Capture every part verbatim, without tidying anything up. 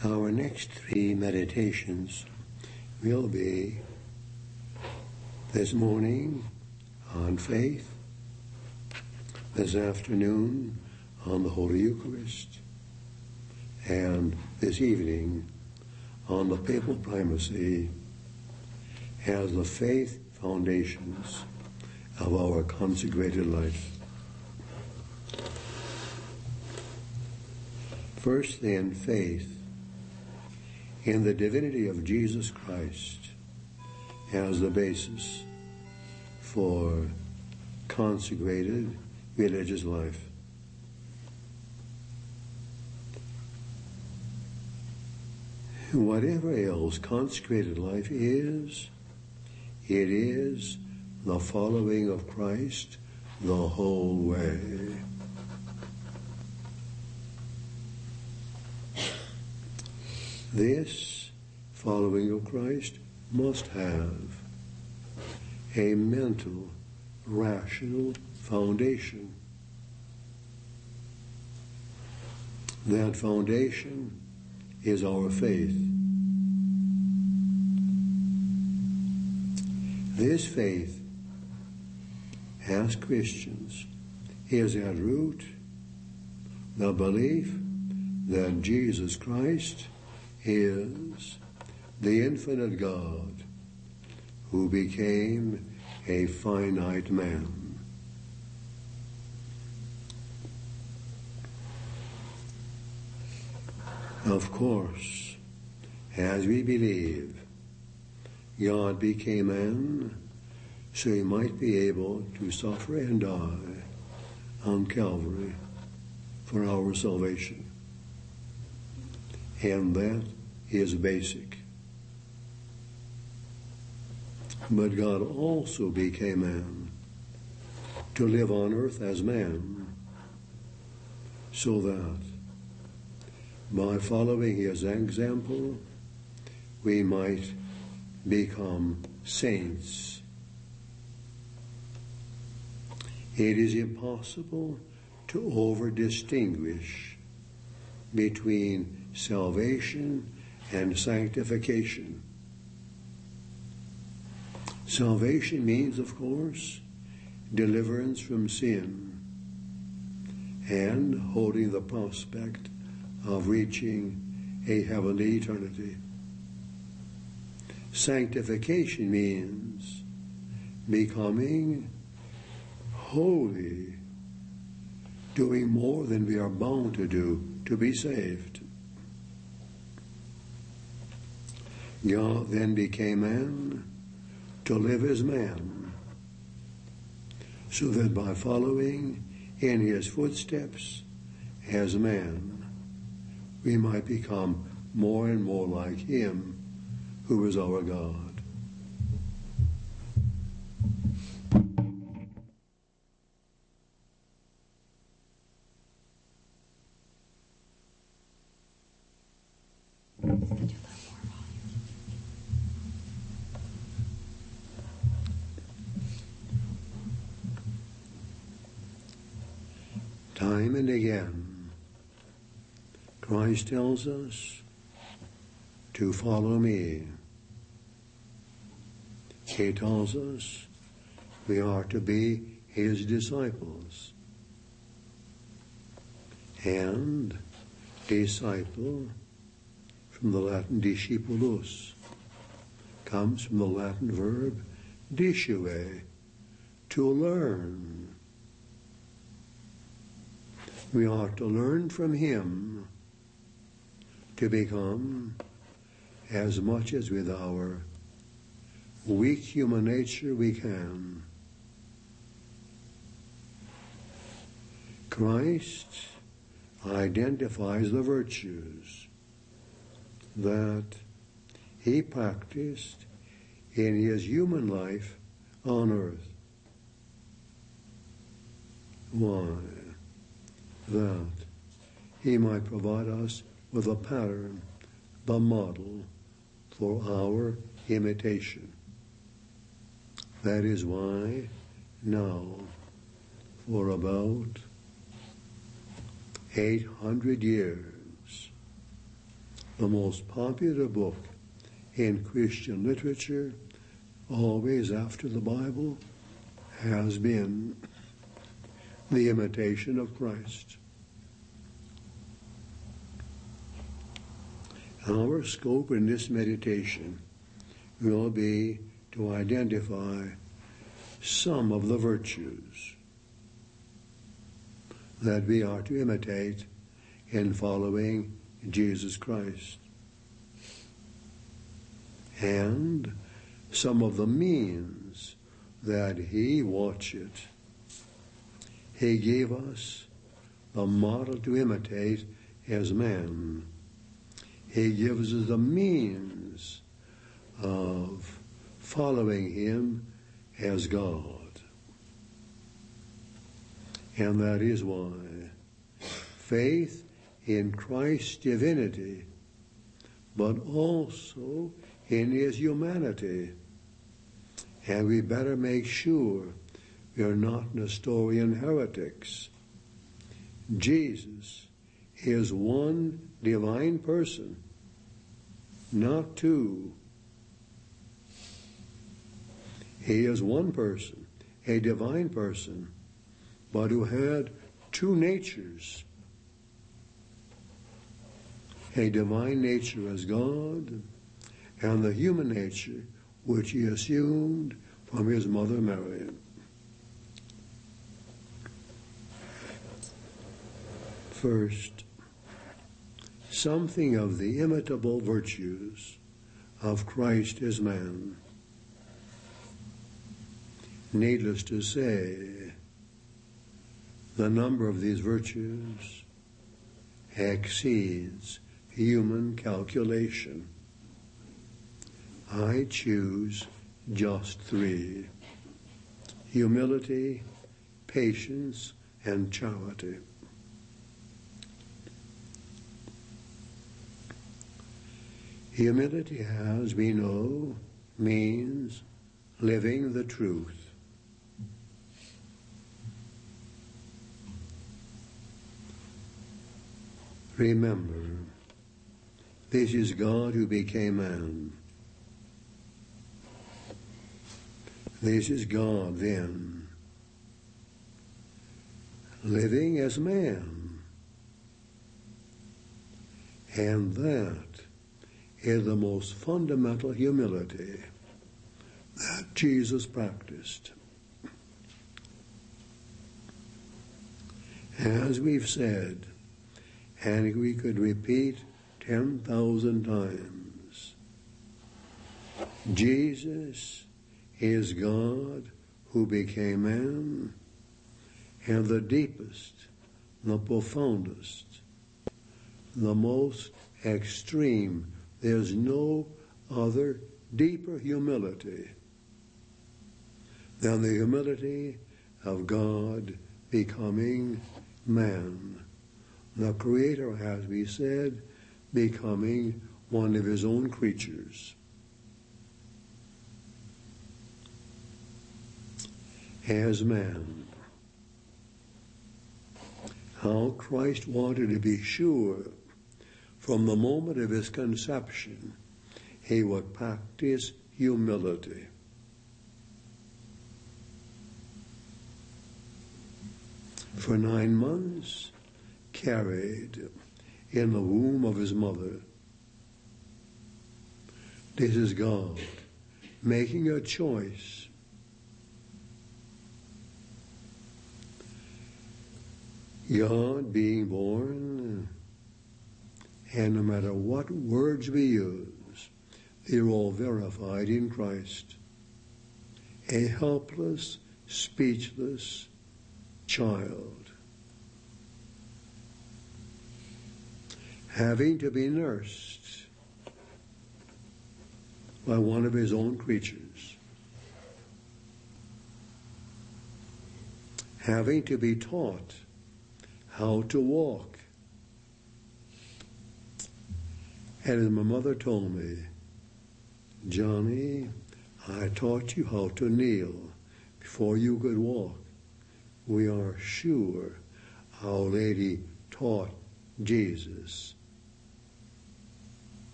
Our next three meditations will be this morning on faith, this afternoon on the Holy Eucharist, and this evening on the papal primacy as the faith foundations of our consecrated life. First, then, faith in the divinity of Jesus Christ as the basis for consecrated religious life. Whatever else consecrated life is, it is the following of Christ the whole way. This following of Christ must have a mental, rational foundation. That foundation is our faith. This faith, as Christians, is at root the belief that Jesus Christ is the infinite God who became a finite man. Of course, as we believe, God became man so he might be able to suffer and die on Calvary for our salvation. And that is basic. But God also became man to live on earth as man, so that by following his example, we might become saints. It is impossible to over-distinguish between salvation and sanctification. Salvation means, of course, deliverance from sin and holding the prospect of reaching a heavenly eternity. Sanctification means becoming holy, doing more than we are bound to do to be saved. God then became man to live as man, so that by following in his footsteps as man, we might become more and more like him who is our God. Time and again, Christ tells us to follow me. He tells us we are to be his disciples. And disciple, from the Latin discipulus, comes from the Latin verb discere, to learn. We are to learn from him to become, as much as with our weak human nature we can. Christ identifies the virtues that he practiced in his human life on earth. Why? That he might provide us with a pattern, the model for our imitation. That is why now, for about eight hundred years, the most popular book in Christian literature, always after the Bible, has been The Imitation of Christ. Our scope in this meditation will be to identify some of the virtues that we are to imitate in following Jesus Christ, and some of the means that he watched. He gave us the model to imitate as man. He gives us the means of following him as God. And that is why faith in Christ's divinity, but also in his humanity. And we better make sure we are not Nestorian heretics. Jesus is one divine person, not two. He is one person, a divine person, but who had two natures. A divine nature as God, and the human nature which he assumed from his mother Mary. First, something of the imitable virtues of Christ as man. Needless to say, the number of these virtues exceeds human calculation. I choose just three: humility, patience, and charity. Humility has, we know, means living the truth. Remember, this is God who became man. This is God then, living as man. And that is the most fundamental humility that Jesus practiced. As we've said, and we could repeat ten thousand times, Jesus is God who became man, and the deepest, the profoundest, the most extreme. There's no other deeper humility than the humility of God becoming man. The Creator, as we said, becoming one of his own creatures. As man. How Christ wanted to be sure from the moment of his conception he would practice humility. For nine months, carried in the womb of his mother. This is God making a choice. God being born, and no matter what words we use, they're all verified in Christ. A helpless, speechless child, having to be nursed by one of his own creatures, having to be taught how to walk. And as my mother told me, Johnny, I taught you how to kneel before you could walk. We are sure Our Lady taught Jesus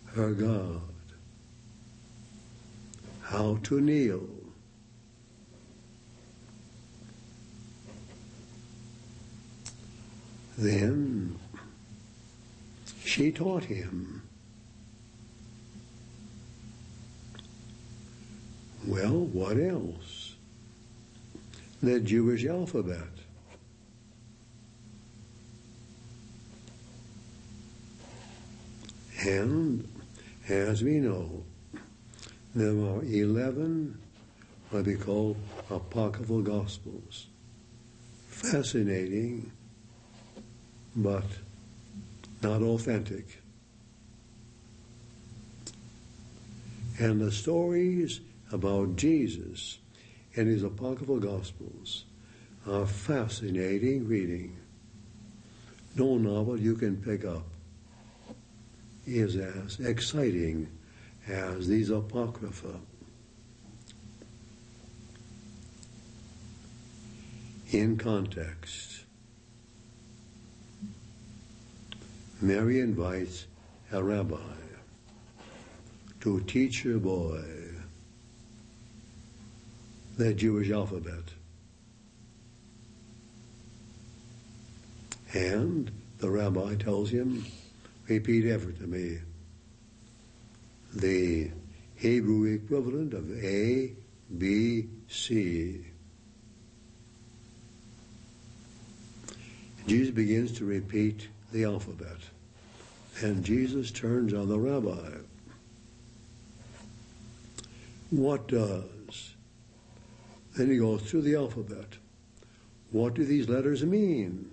her God, how to kneel. Then she taught him. Well, what else? The Jewish alphabet. And as we know, there are eleven what we call apocryphal gospels. Fascinating, but not authentic. And the stories about Jesus and his apocryphal gospels are fascinating reading. No novel you can pick up is as exciting as these apocrypha. In context, Mary invites a rabbi to teach her boy the Jewish alphabet. And the rabbi tells him, repeat ever to me the Hebrew equivalent of A, B, C. Jesus begins to repeat the alphabet, and Jesus turns on the rabbi. What does? Then he goes through the alphabet. What do these letters mean?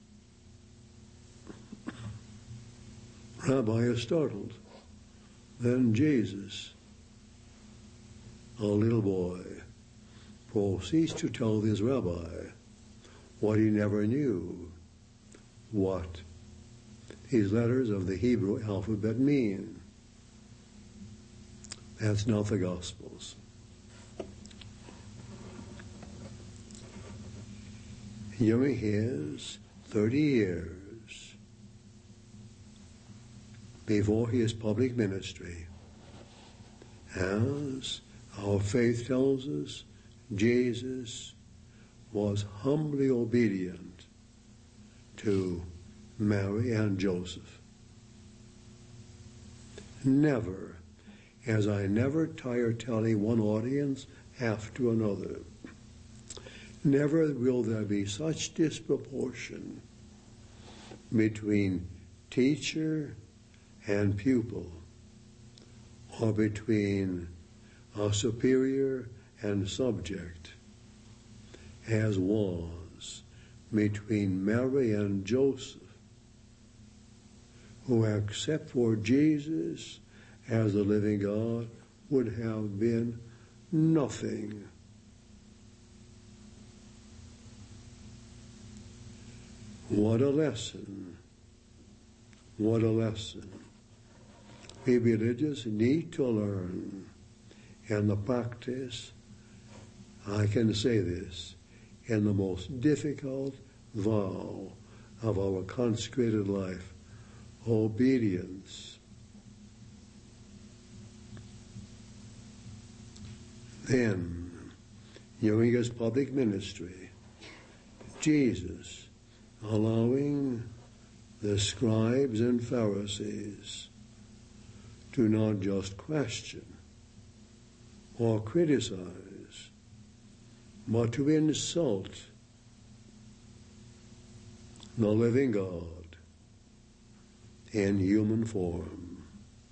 Rabbi is startled. Then Jesus, a little boy, proceeds to tell this rabbi what he never knew, what these letters of the Hebrew alphabet mean. That's not the Gospels. During his thirty years before his public ministry, as our faith tells us, Jesus was humbly obedient to Mary and Joseph. Never, as I never tire telling one audience after another, never will there be such disproportion between teacher and pupil, or between a superior and subject, as was between Mary and Joseph, who, except for Jesus as the living God, would have been nothing. What a lesson. What a lesson. We religious need to learn. And the practice, I can say this, in the most difficult vow of our consecrated life, obedience. Then, during his public ministry, Jesus allowing the scribes and Pharisees to not just question or criticize, but to insult the living God in human form.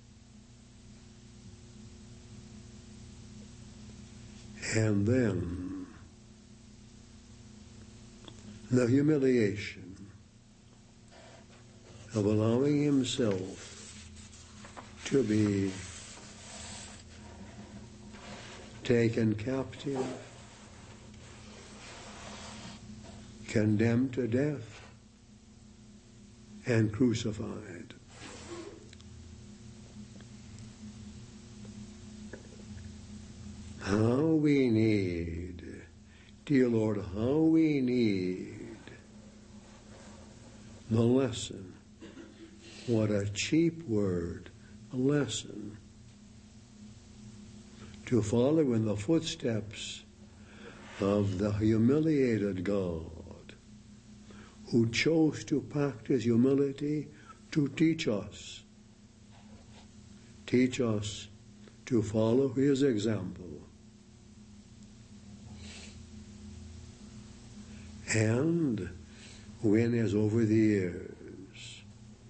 And then the humiliation of allowing himself to be taken captive, condemned to death, and crucified. How we need, dear Lord, how we need the lesson. What a cheap word, lesson. To follow in the footsteps of the humiliated God, who chose to practice humility to teach us. Teach us to follow his example. And when, as over the years,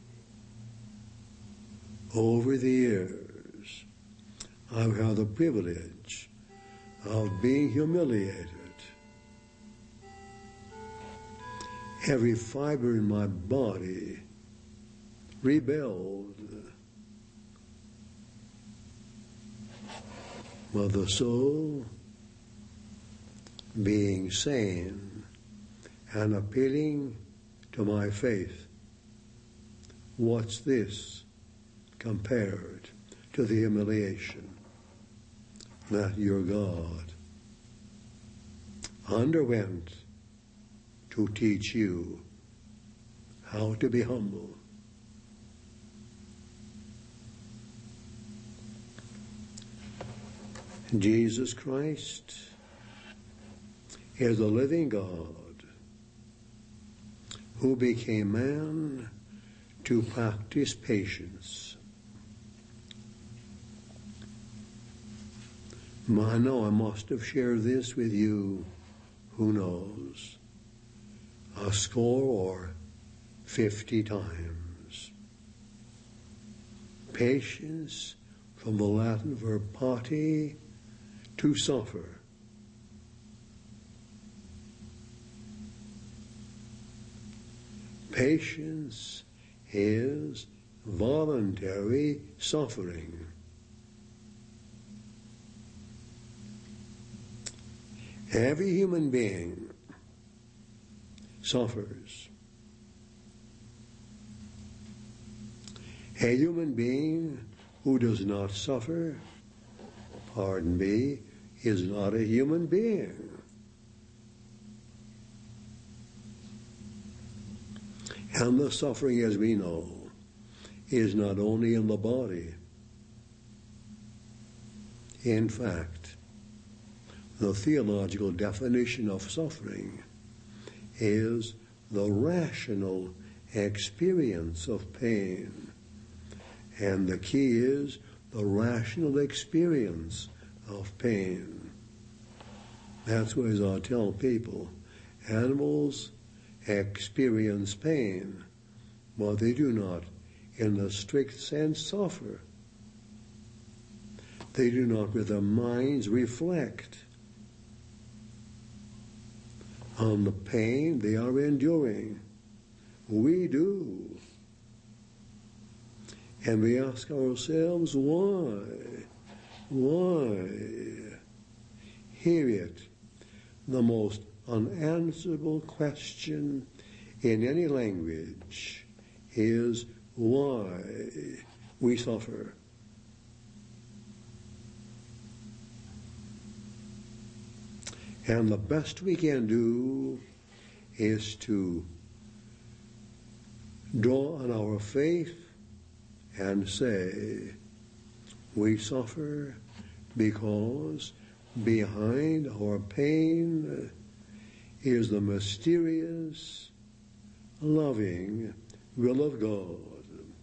over the years, I've had the privilege of being humiliated, every fiber in my body rebelled, but the soul, being sane and appealing to my faith, what's this compared to the humiliation that your God underwent to teach you how to be humble? Jesus Christ is the living God who became man to practice patience. I know I must have shared this with you, who knows, a score or fifty times. Patience, from the Latin verb pati, to suffer. Patience is voluntary suffering. Every human being suffers. A human being who does not suffer, pardon me, is not a human being. And the suffering, as we know, is not only in the body. In fact, the theological definition of suffering is the rational experience of pain. And the key is the rational experience of pain. That's what I tell people. Animals experience pain, but they do not, in the strict sense, suffer. They do not, with their minds, reflect on the pain they are enduring. We do. And we ask ourselves, why? Why? Hear it. The most unanswerable question in any language is why we suffer. And the best we can do is to draw on our faith and say, we suffer because behind our pain is the mysterious, loving will of God.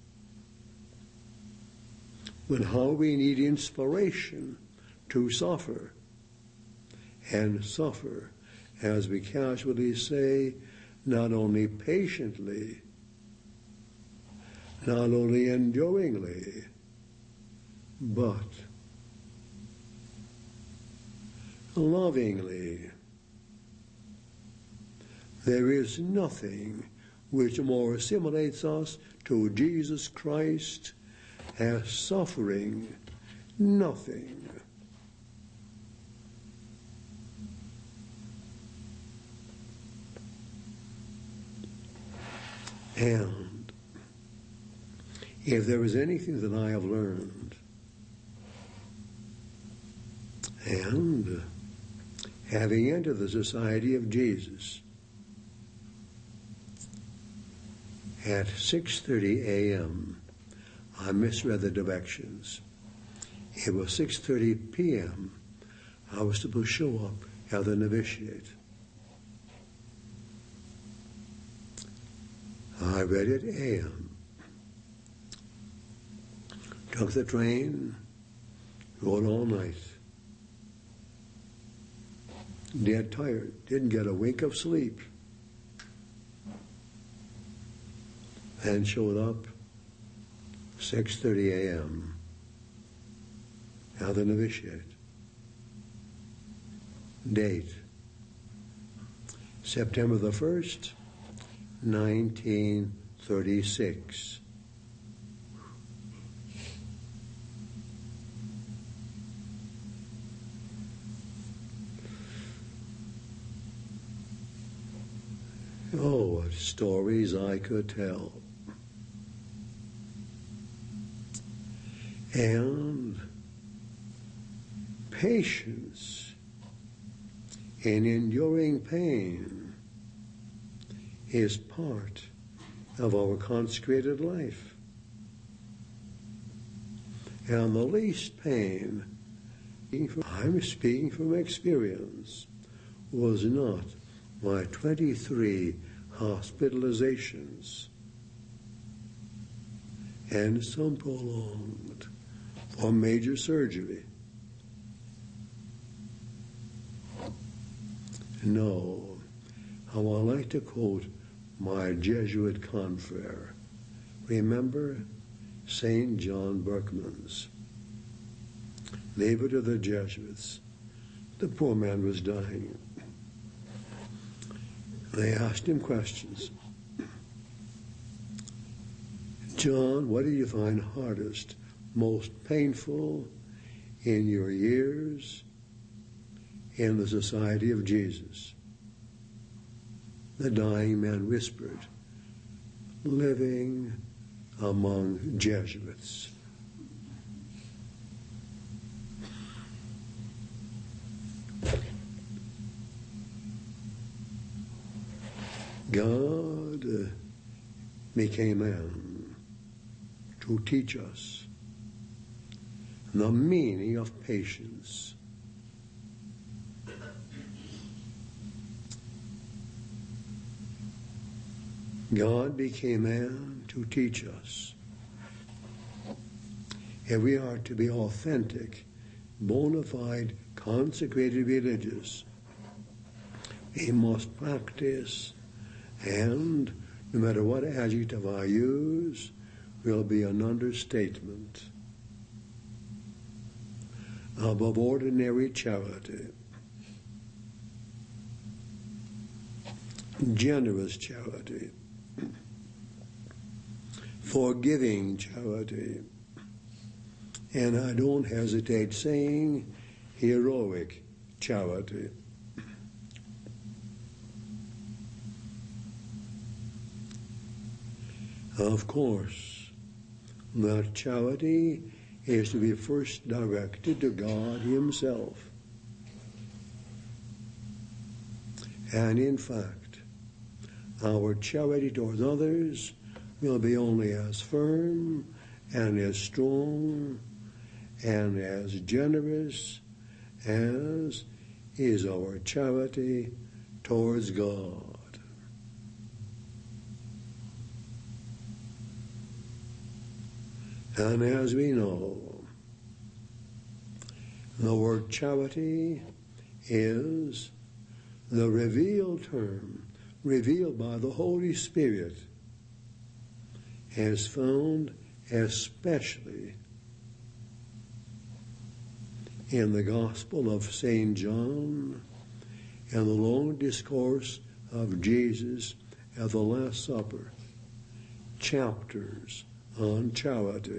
But how we need inspiration to suffer, and suffer, as we casually say, not only patiently, not only enduringly, but lovingly. There is nothing which more assimilates us to Jesus Christ as suffering. Nothing. And if there is anything that I have learned, and having entered the Society of Jesus at six thirty a.m. I misread the directions. It was six thirty p.m. I was supposed to show up at the novitiate. I read it a m. Took the train, rode all night. Dead tired, didn't get a wink of sleep. And showed up six thirty a.m. at the novitiate. Date, September the first, nineteen thirty-six. Oh, what stories I could tell. And patience in enduring pain is part of our consecrated life. And the least pain, I'm speaking from experience, was not my twenty-three hospitalizations and some prolonged for major surgery. No, how I like to quote my Jesuit confrere. Remember Saint John Berchmans, neighbor to the Jesuits. The poor man was dying. They asked him questions. John, what do you find hardest, most painful in your years in the Society of Jesus? The dying man whispered, living among Jesuits. God uh, became man to teach us the meaning of patience. God became man to teach us. If we are to be authentic, bona fide, consecrated religious, we must practice, and no matter what adjective I use, will be an understatement. Above ordinary charity, generous charity, forgiving charity, and I don't hesitate saying heroic charity. Of course, that charity is to be first directed to God Himself. And in fact, our charity towards others will be only as firm and as strong and as generous as is our charity towards God. And as we know, the word charity is the revealed term, revealed by the Holy Spirit, as found especially in the Gospel of Saint John and the long discourse of Jesus at the Last Supper, chapters on charity.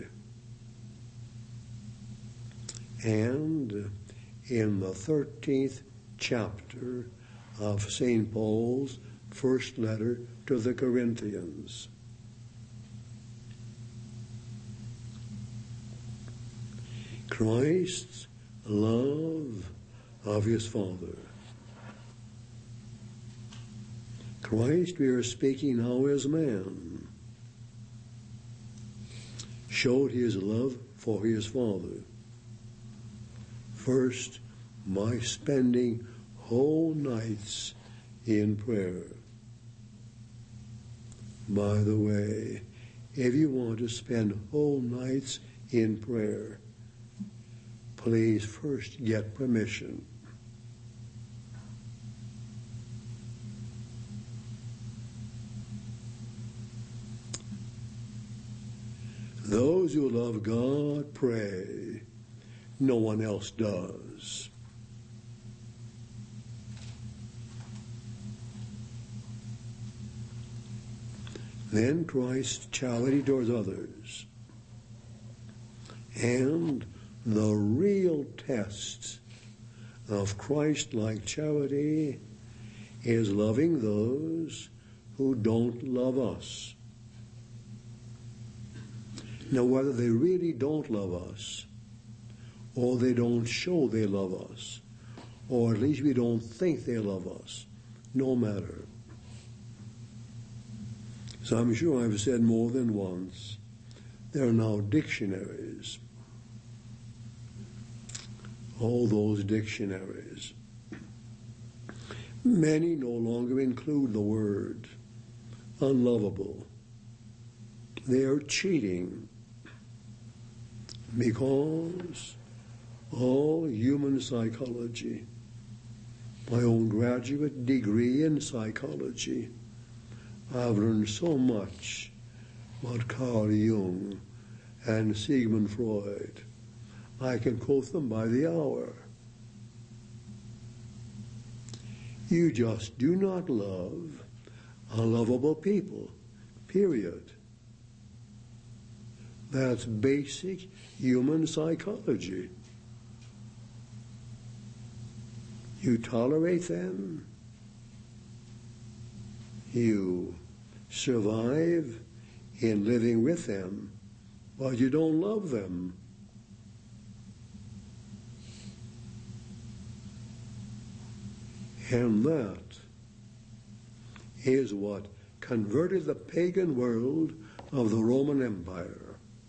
And in the thirteenth chapter of Saint Paul's first letter to the Corinthians. Christ's love of His Father. Christ, we are speaking now as man. showed his love for his Father. First, by spending whole nights in prayer. By the way, if you want to spend whole nights in prayer, please first get permission. Those who love God pray. No one else does. Then Christ's charity towards others. And the real test of Christ-like charity is loving those who don't love us. Now, whether they really don't love us, or they don't show they love us, or at least we don't think they love us, no matter. So I'm sure I've said more than once, there are now dictionaries. All those dictionaries. Many no longer include the word unlovable. They are cheating because all human psychology, my own graduate degree in psychology, I've learned so much about Carl Jung and Sigmund Freud. I can quote them by the hour. You just do not love unlovable people, period. That's basic human psychology. You tolerate them. You survive in living with them, but you don't love them. And that is what converted the pagan world of the Roman Empire.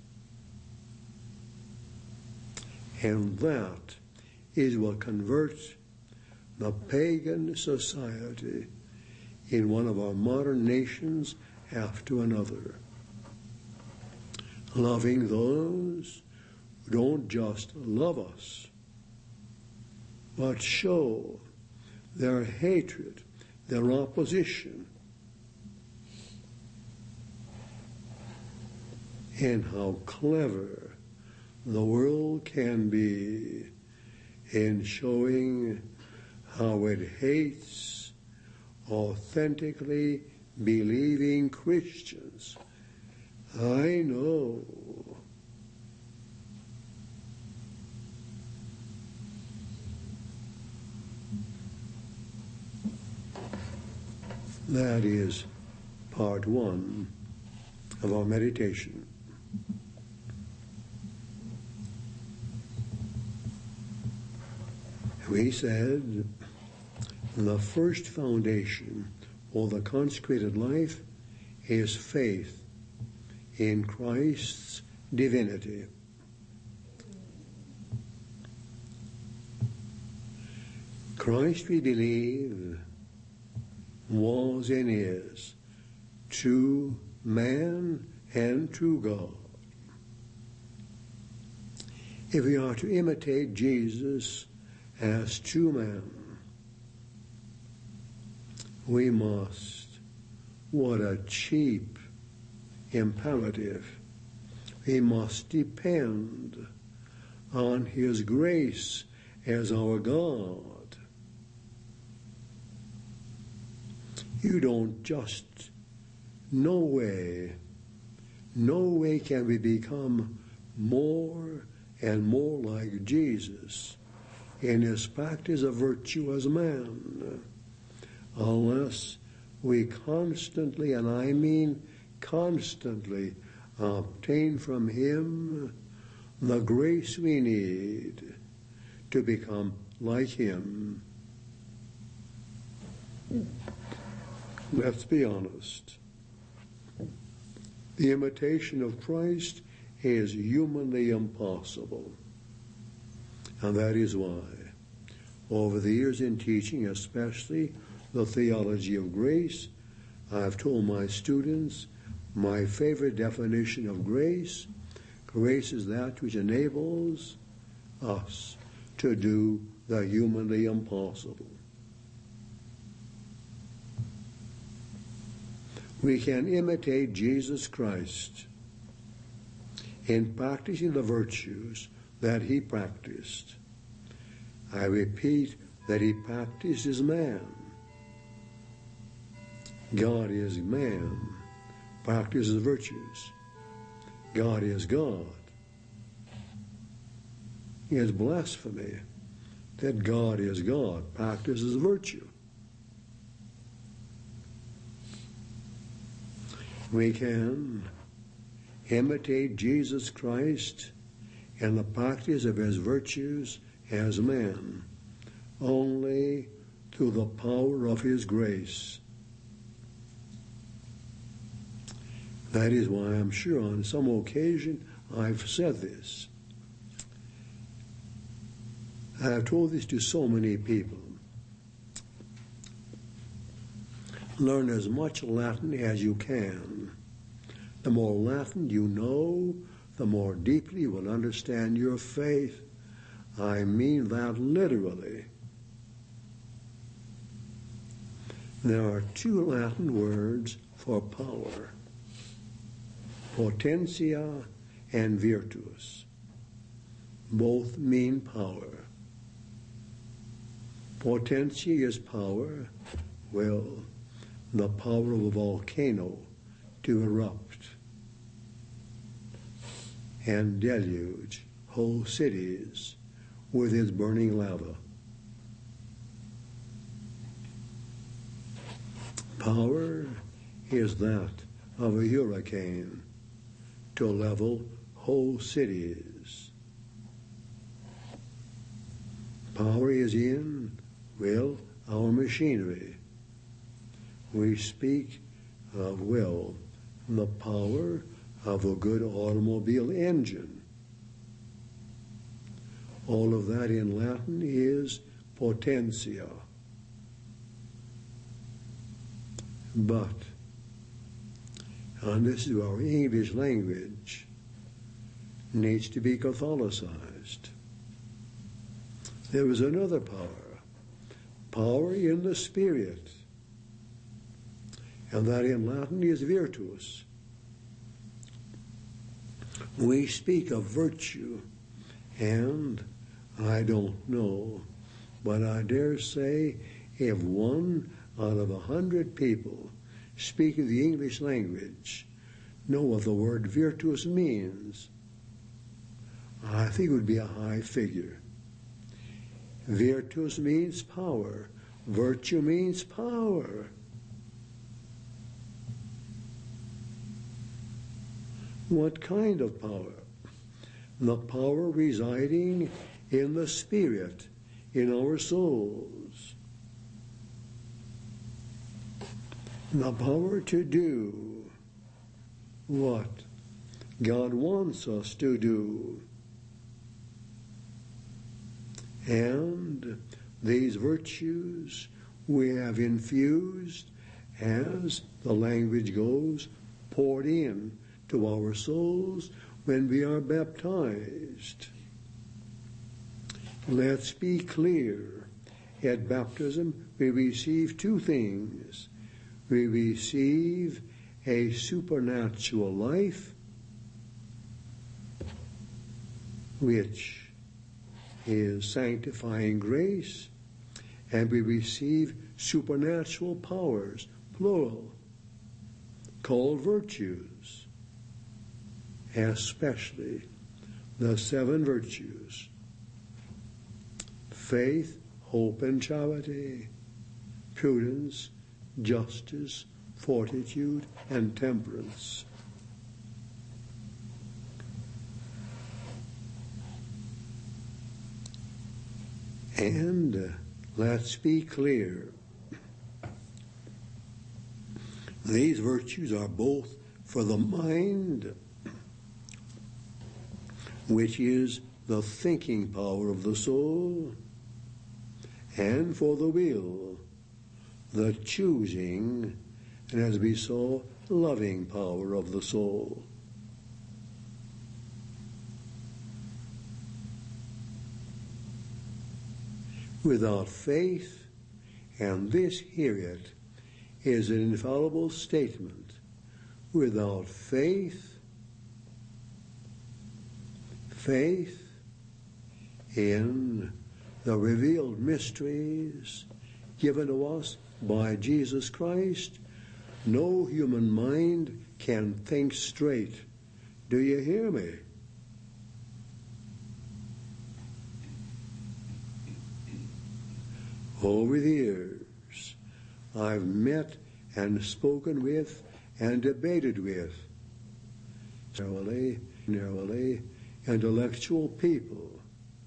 And that is what converts the pagan society in one of our modern nations after another. Loving those who don't just love us, but show their hatred, their opposition, and how clever the world can be in showing how it hates authentically believing Christians. I know. That is part one of our meditation. We said the first foundation for the consecrated life is faith in Christ's divinity. Christ, we believe, was and is true man and true God. If we are to imitate Jesus as true man, we must, what a cheap imperative, we must depend on his grace as our God. You don't just, no way, no way can we become more and more like Jesus in his practice of virtue as man, unless we constantly, and I mean constantly, obtain from him the grace we need to become like him. Let's be honest. The imitation of Christ is humanly impossible. And that is why, over the years in teaching, especially the theology of grace, I've told my students my favorite definition of grace. Grace is that which enables us to do the humanly impossible. We can imitate Jesus Christ in practicing the virtues that he practiced. I repeat that he practiced as man. God is man, practices virtues. God is God. It is blasphemy that God is God, practices virtue. We can imitate Jesus Christ in the practice of his virtues as man, only through the power of his grace. That is why I'm sure on some occasion I've said this. I've told this to so many people. Learn as much Latin as you can. The more Latin you know, the more deeply you will understand your faith. I mean that literally. There are two Latin words for power: potentia and virtus. Both mean power. Potentia is power, well, the power of a volcano to erupt and deluge whole cities with its burning lava. Power is that of a hurricane to level whole cities. Power is in, well, our machinery. We speak of, well, the power of a good automobile engine. All of that in Latin is potentia. But, and this is our English language, needs to be Catholicized. There is another power, power in the Spirit, and that in Latin is virtus. We speak of virtue, and I don't know, but I dare say if one out of a hundred people speaking the English language know what the word virtus means, I think it would be a high figure. Virtus means power. Virtue means power. What kind of power? The power residing in the Spirit, in our souls. The power to do what God wants us to do. And these virtues we have infused, as the language goes, poured in to our souls when we are baptized. Let's be clear. At baptism, we receive two things. We receive a supernatural life, which is sanctifying grace, and we receive supernatural powers, plural, called virtues, especially the seven virtues: faith, hope, and charity, prudence, justice, fortitude, and temperance. And uh, let's be clear. These virtues are both for the mind which is the thinking power of the soul, and for the will, the choosing, and as we saw, loving power of the soul. Without faith, and this, hear it, is an infallible statement. Without faith, faith in the revealed mysteries given to us by Jesus Christ, no human mind can think straight. Do you hear me? Over the years, I've met and spoken with and debated with narrowly, narrowly intellectual people,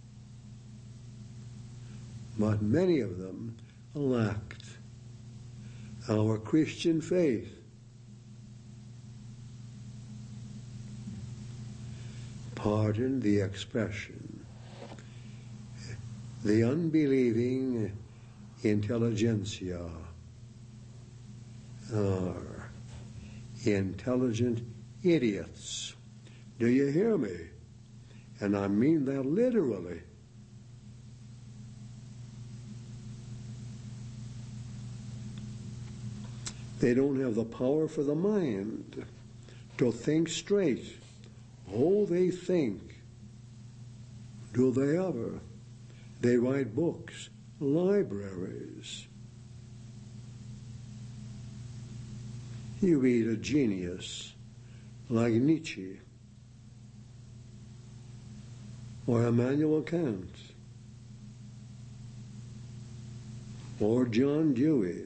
but many of them lacked our Christian faith. Pardon the expression. The unbelieving intelligentsia are intelligent idiots. Do you hear me? And I mean that literally. They don't have the power for the mind to think straight. Oh, they think. Do they ever? They write books, libraries. You read a genius like Nietzsche or Immanuel Kant or John Dewey.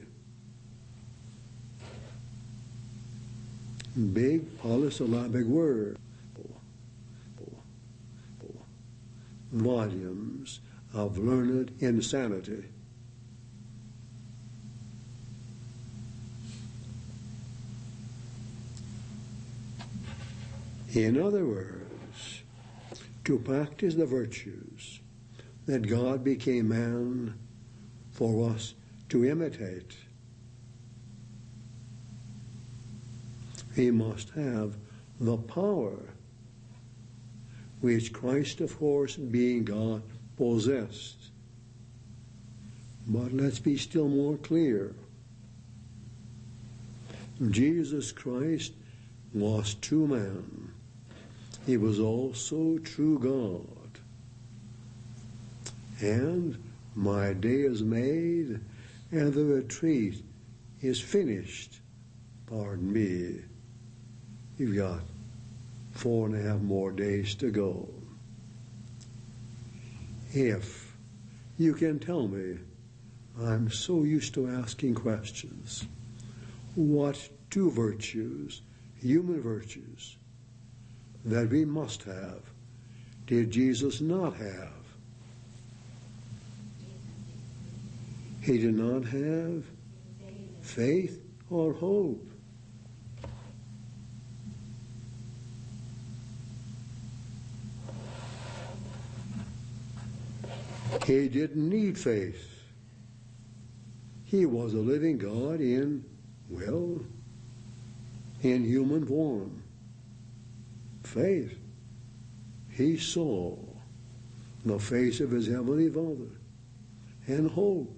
Big polysyllabic word. Volumes of learned insanity. In other words, to practice the virtues that God became man for us to imitate, he must have the power which Christ, of course, being God, possessed. But let's be still more clear. Jesus Christ was true man. He was also true God. And my day is made, and the retreat is finished. Pardon me. You've got four and a half more days to go. If you can tell me, I'm so used to asking questions, what two virtues, human virtues, that we must have, did Jesus not have? He did not have faith or hope. He didn't need faith. He was a living God in, well, in human form. Faith. He saw the face of his heavenly Father. And hope.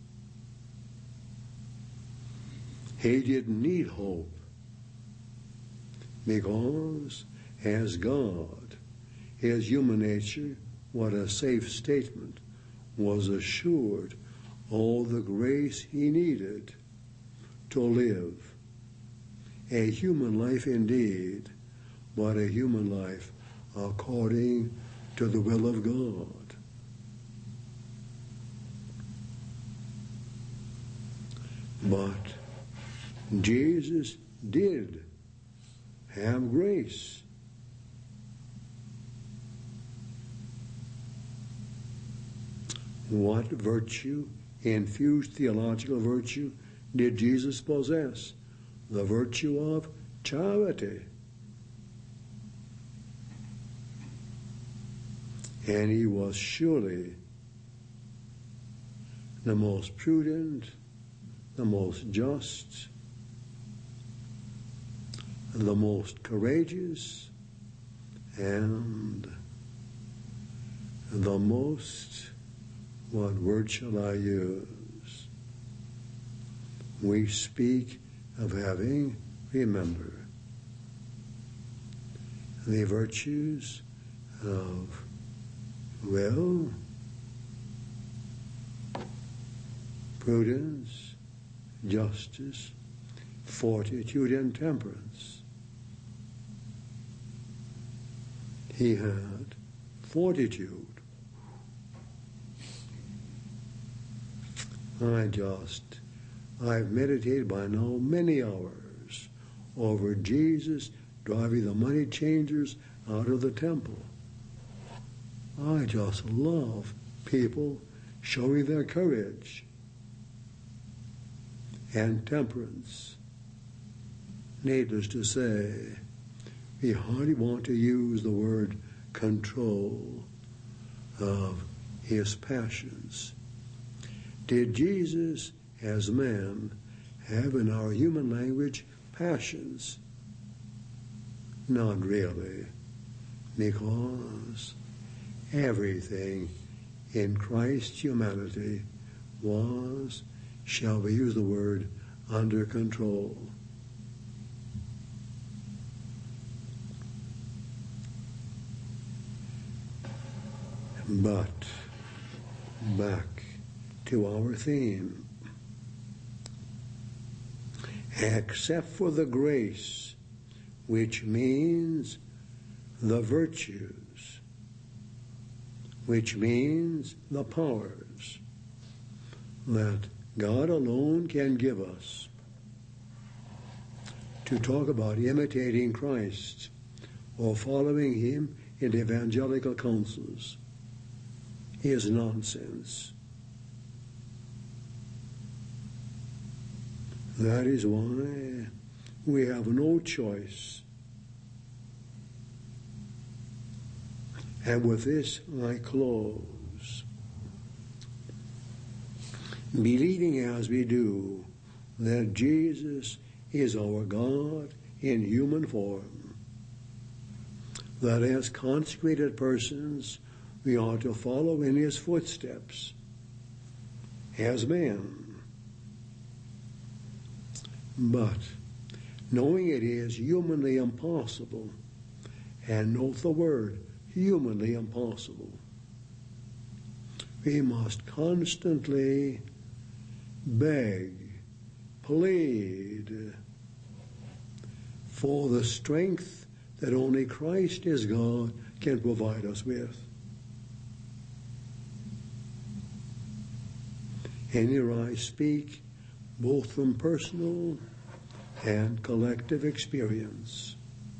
He didn't need hope because as God, his human nature, what a safe statement, was assured all the grace he needed to live a human life indeed, but a human life according to the will of God. But Jesus did have grace. What virtue, infused theological virtue, did Jesus possess? The virtue of charity. and he was surely the most prudent, the most just, the most courageous, and the most, what word shall I use? We speak of having, remember, the virtues of will, prudence, justice, fortitude, and temperance. He had fortitude. I just, I've meditated by now many hours over Jesus driving the money changers out of the temple. I just love people showing their courage and temperance. Needless to say, we hardly want to use the word control of his passions. Did Jesus, as man, have in our human language passions? Not really, because everything in Christ's humanity was, shall we use the word, under control. But back to our theme. Except for the grace, which means the virtues, which means the powers that God alone can give us, to talk about imitating Christ or following him in evangelical counsels is nonsense. That is why we have no choice. And with this I close. Believing as we do that Jesus is our God in human form, that as consecrated persons we ought to follow in his footsteps as man. But knowing it is humanly impossible, and note the word, humanly impossible, we must constantly beg, plead for the strength that only Christ as God can provide us with. And here I speak both from personal and collective experience.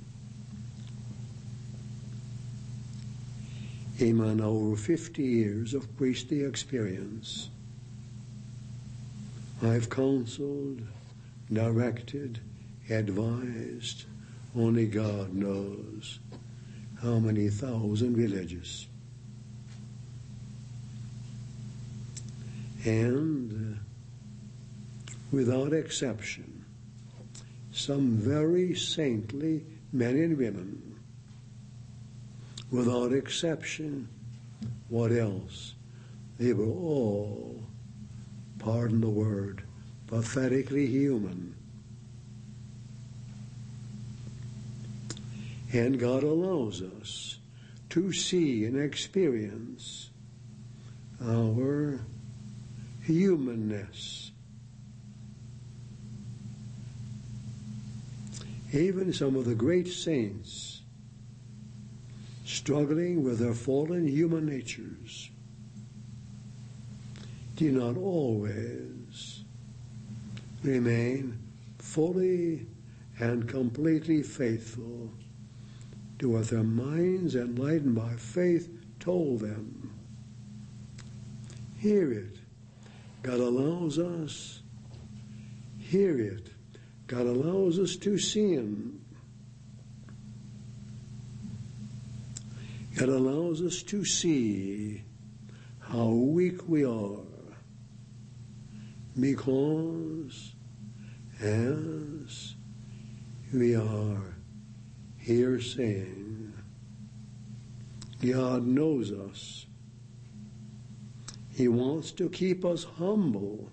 In my now over fifty years of priestly experience, I've counseled, directed, advised, only God knows how many thousand villages. And uh, without exception, some very saintly men and women, without exception, what else? They were all, pardon the word, pathetically human. And God allows us to see and experience our humanness. Even some of the great saints struggling with their fallen human natures do not always remain fully and completely faithful to what their minds, enlightened by faith, told them. Hear it. God allows us. Hear it. God allows us to sin. It allows us to see how weak we are, because as we are here saying, God knows us. He wants to keep us humble.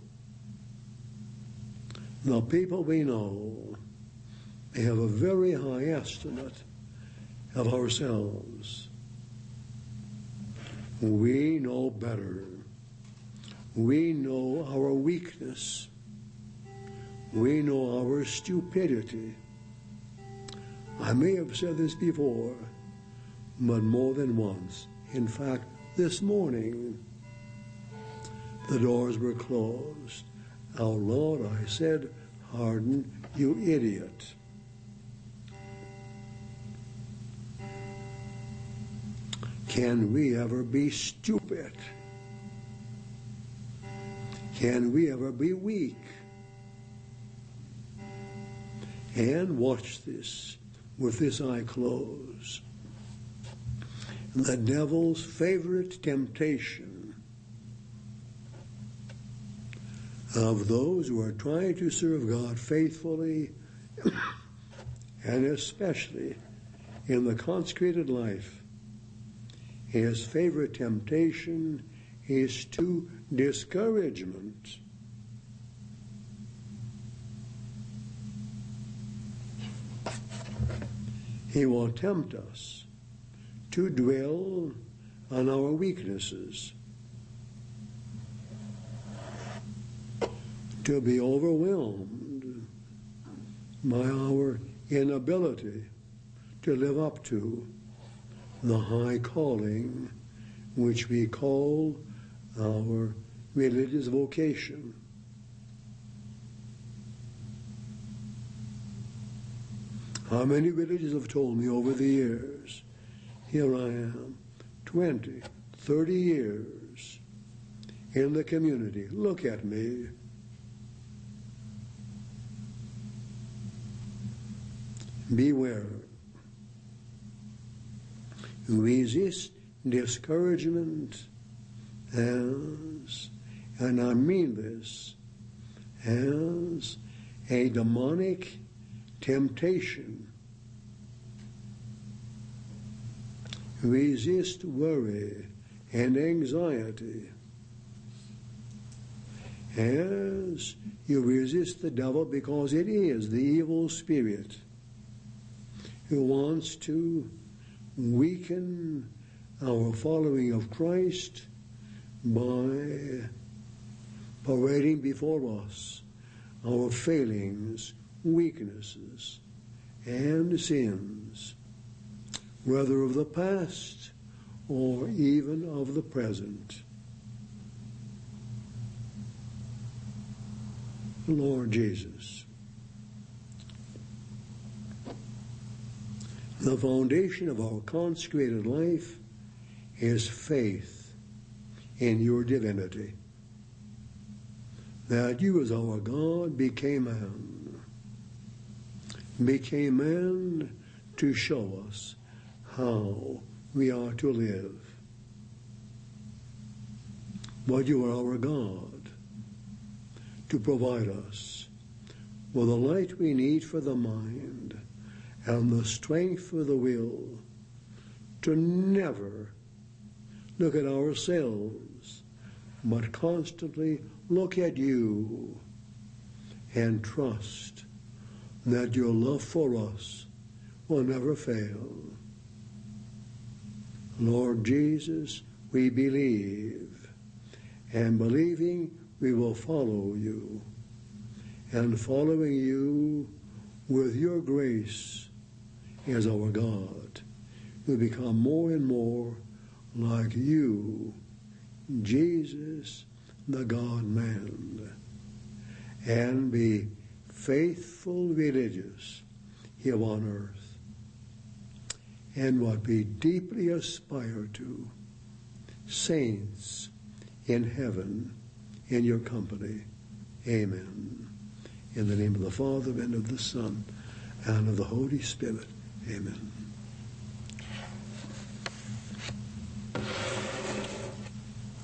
The people we know, they have a very high estimate of ourselves. We know better. We know our weakness. We know our stupidity. I may have said this before, but more than once. In fact, this morning, the doors were closed. Out loud, I said, "Harden, you idiot." Can we ever be stupid? Can we ever be weak? And watch this, with this eye closed. The devil's favorite temptation of those who are trying to serve God faithfully, and especially in the consecrated life, his favorite temptation is to discouragement. He will tempt us to dwell on our weaknesses, to be overwhelmed by our inability to live up to the high calling which we call our religious vocation. How many religions have told me over the years, here I am, twenty, thirty years in the community. Look at me. Beware. Resist discouragement as, and I mean this, as a demonic temptation. Resist worry and anxiety as you resist the devil, because it is the evil spirit who wants to weaken our following of Christ by parading before us our failings, weaknesses, and sins, whether of the past or even of the present. Lord Jesus, the foundation of our consecrated life is faith in your divinity, that you as our God became man, became man to show us how we are to live. But you are our God to provide us with the light we need for the mind and the strength for the will to never look at ourselves, but constantly look at you and trust that your love for us will never fail. Lord Jesus, we believe, and believing we will follow you, and following you with your grace as our God, we become more and more like you, Jesus, the God-man, and be faithful religious here on earth, and what we deeply aspire to, saints in heaven in your company. Amen. In the name of the Father, and of the Son, and of the Holy Spirit. Amen.